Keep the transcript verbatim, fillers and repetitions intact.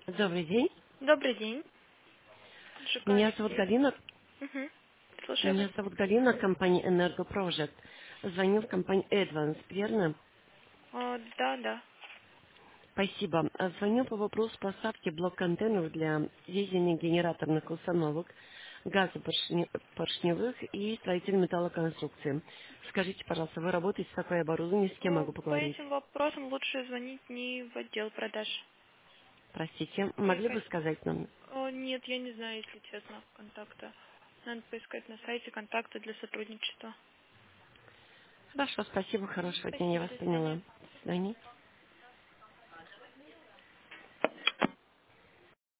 Добрый день. Добрый день. ЖК Меня зовут «Россия». Галина. Угу. Слушаю вас. Меня зовут Галина, компания Энергопрожект. Звоню в компанию Advance, верно? О, да, да. Спасибо. А Звоню по вопросу поставки блок-контейнеров для введения генераторных установок, газопоршневых и строительной металлоконструкции. Скажите, пожалуйста, вы работаете с такой оборудованием, с кем О, могу По поговорить? этим вопросам лучше звонить не в отдел продаж. Простите, могли бы Поискать. сказать нам? О, нет, я не знаю, если честно, контакта. Надо поискать на сайте контакты для сотрудничества. Хорошо, спасибо, хорошего дня, я Спасибо, вас до свидания. поняла. До свидания.